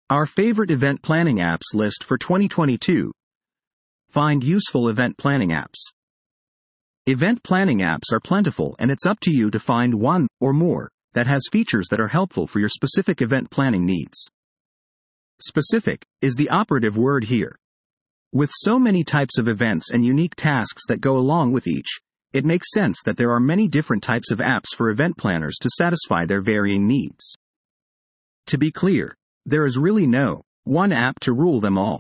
Our favorite event planning apps list for 2022. Find useful event planning apps. Event planning apps are plentiful, and it's up to you to find one or more that has features that are helpful for your specific event planning needs. Specific is the operative word here. With so many types of events and unique tasks that go along with each, it makes sense that there are many different types of apps for event planners to satisfy their varying needs. To be clear, there is really no one app to rule them all.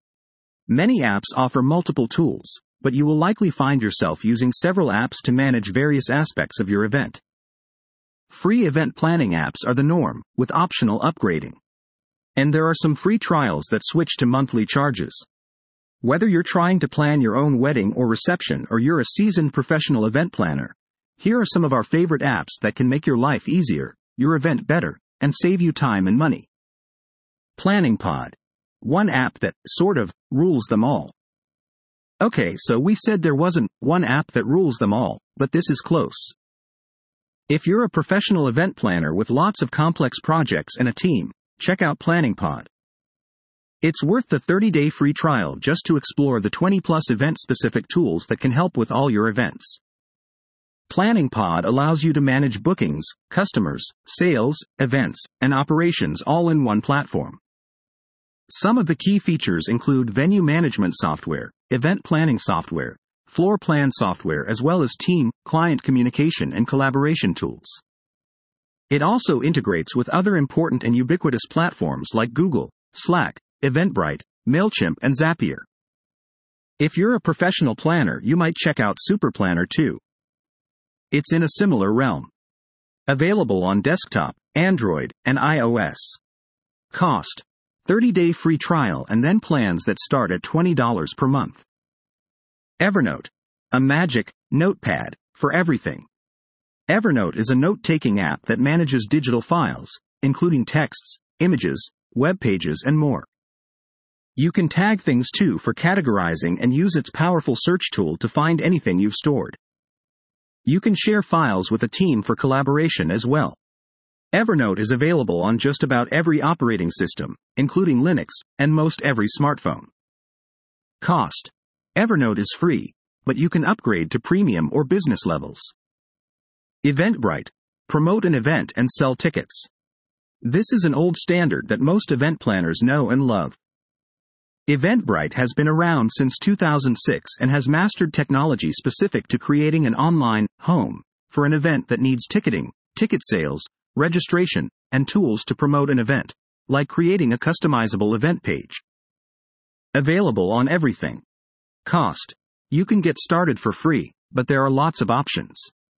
Many apps offer multiple tools, but you will likely find yourself using several apps to manage various aspects of your event. Free event planning apps are the norm, with optional upgrading. And there are some free trials that switch to monthly charges. Whether you're trying to plan your own wedding or reception, or you're a seasoned professional event planner, here are some of our favorite apps that can make your life easier, your event better, and save you time and money. PlanningPod. One app that, sort of, rules them all. Okay, so we said there wasn't one app that rules them all, but this is close. If you're a professional event planner with lots of complex projects and a team, check out PlanningPod. It's worth the 30-day free trial just to explore the 20-plus event-specific tools that can help with all your events. PlanningPod allows you to manage bookings, customers, sales, events, and operations all in one platform. Some of the key features include venue management software, event planning software, floor plan software, as well as team, client communication and collaboration tools. It also integrates with other important and ubiquitous platforms like Google, Slack, Eventbrite, MailChimp, and Zapier. If you're a professional planner, you might check out SuperPlanner too. It's in a similar realm. Available on desktop, Android, and iOS. Cost: 30-day free trial and then plans that start at $20 per month. Evernote. A magic notepad for everything. Evernote is a note-taking app that manages digital files, including texts, images, web pages, and more. You can tag things too for categorizing and use its powerful search tool to find anything you've stored. You can share files with a team for collaboration as well. Evernote is available on just about every operating system, including Linux, and most every smartphone. Cost: Evernote is free, but you can upgrade to premium or business levels. Eventbrite. Promote an event and sell tickets. This is an old standard that most event planners know and love. Eventbrite has been around since 2006 and has mastered technology specific to creating an online home for an event that needs ticketing, ticket sales, registration, and tools to promote an event, like creating a customizable event page. Available on everything. Cost: You can get started for free, but there are lots of options.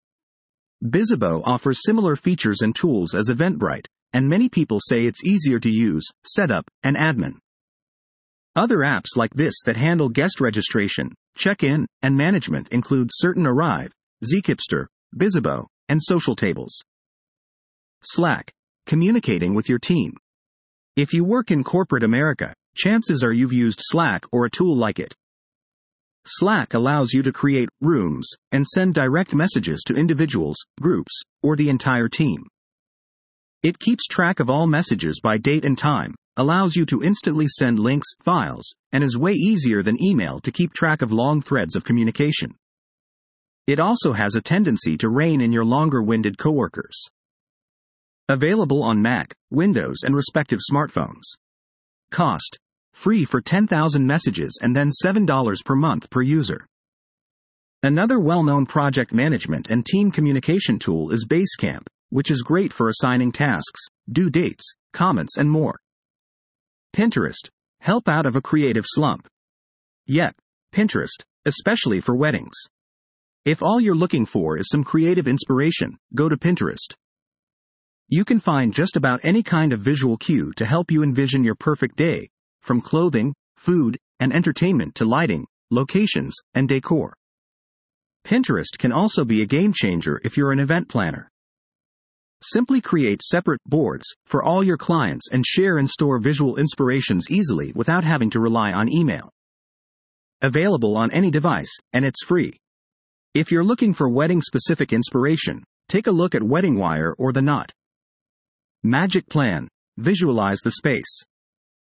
Bizibo offers similar features and tools as Eventbrite, and many people say it's easier to use, set up, and admin. Other apps like this that handle guest registration, check-in, and management include Certain Arrive, Zkipster, Bizibo, and Social Tables. Slack. Communicating with your team. If you work in corporate America, chances are you've used Slack or a tool like it. Slack allows you to create rooms and send direct messages to individuals, groups, or the entire team. It keeps track of all messages by date and time, allows you to instantly send links, files, and is way easier than email to keep track of long threads of communication. It also has a tendency to rein in your longer-winded coworkers. Available on Mac, Windows, and respective smartphones. Cost: Free for 10,000 messages and then $7 per month per user. Another well-known project management and team communication tool is Basecamp, which is great for assigning tasks, due dates, comments, and more. Pinterest. Help out of a creative slump. Yep, Pinterest, especially for weddings. If all you're looking for is some creative inspiration, go to Pinterest. You can find just about any kind of visual cue to help you envision your perfect day, from clothing, food, and entertainment to lighting, locations, and decor. Pinterest can also be a game changer if you're an event planner. Simply create separate boards for all your clients and share and store visual inspirations easily without having to rely on email. Available on any device, and it's free. If you're looking for wedding-specific inspiration, take a look at WeddingWire or The Knot. Magic Plan. Visualize the space.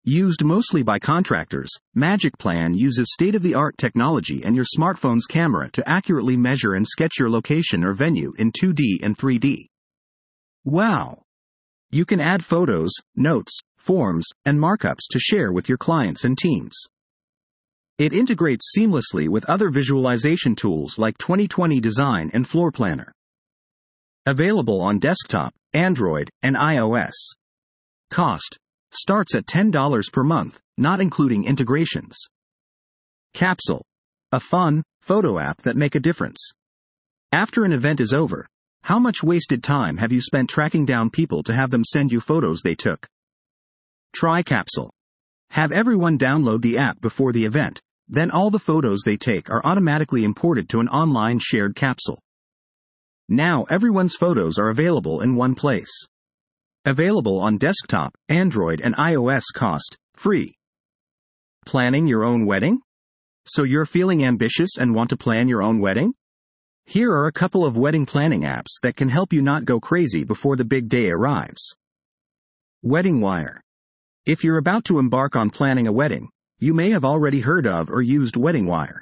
Used mostly by contractors, MagicPlan uses state-of-the-art technology and your smartphone's camera to accurately measure and sketch your location or venue in 2D and 3D. Wow! You can add photos, notes, forms, and markups to share with your clients and teams. It integrates seamlessly with other visualization tools like 2020 Design and Floor Planner. Available on desktop, Android, and iOS. Cost starts at $10 per month, not including integrations. Capsule. A fun, photo app that make a difference. After an event is over, how much wasted time have you spent tracking down people to have them send you photos they took? Try Capsule. Have everyone download the app before the event, then all the photos they take are automatically imported to an online shared capsule. Now everyone's photos are available in one place. Available on desktop, Android, and iOS. Cost free. Planning your own wedding? So you're feeling ambitious and want to plan your own wedding? Here are a couple of wedding planning apps that can help you not go crazy before the big day arrives. WeddingWire. If you're about to embark on planning a wedding, you may have already heard of or used WeddingWire.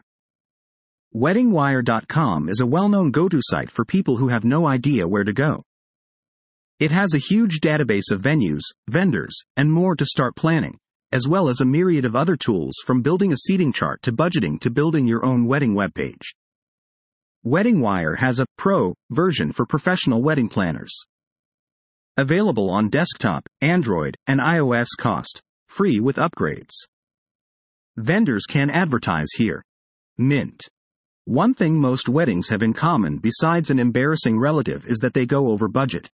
WeddingWire.com is a well-known go-to site for people who have no idea where to go. It has a huge database of venues, vendors, and more to start planning, as well as a myriad of other tools from building a seating chart to budgeting to building your own wedding webpage. WeddingWire has a Pro version for professional wedding planners. Available on desktop, Android, and iOS. Cost free with upgrades. Vendors can advertise here. Mint. One thing most weddings have in common besides an embarrassing relative is that they go over budget.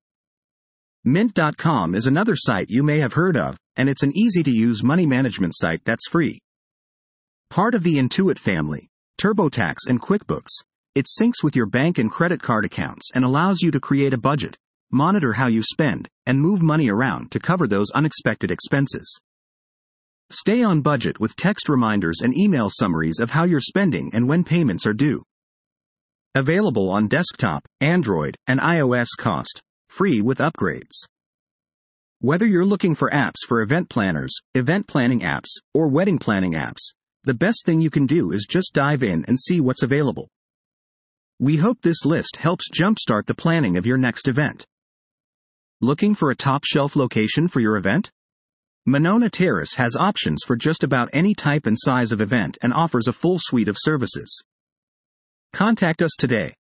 Mint.com is another site you may have heard of, and it's an easy-to-use money management site that's free. Part of the Intuit family, TurboTax and QuickBooks, it syncs with your bank and credit card accounts and allows you to create a budget, monitor how you spend, and move money around to cover those unexpected expenses. Stay on budget with text reminders and email summaries of how you're spending and when payments are due. Available on desktop, Android, and iOS. Cost free with upgrades. Whether you're looking for apps for event planners, event planning apps, or wedding planning apps, the best thing you can do is just dive in and see what's available. We hope this list helps jumpstart the planning of your next event. Looking for a top-shelf location for your event? Monona Terrace has options for just about any type and size of event and offers a full suite of services. Contact us today.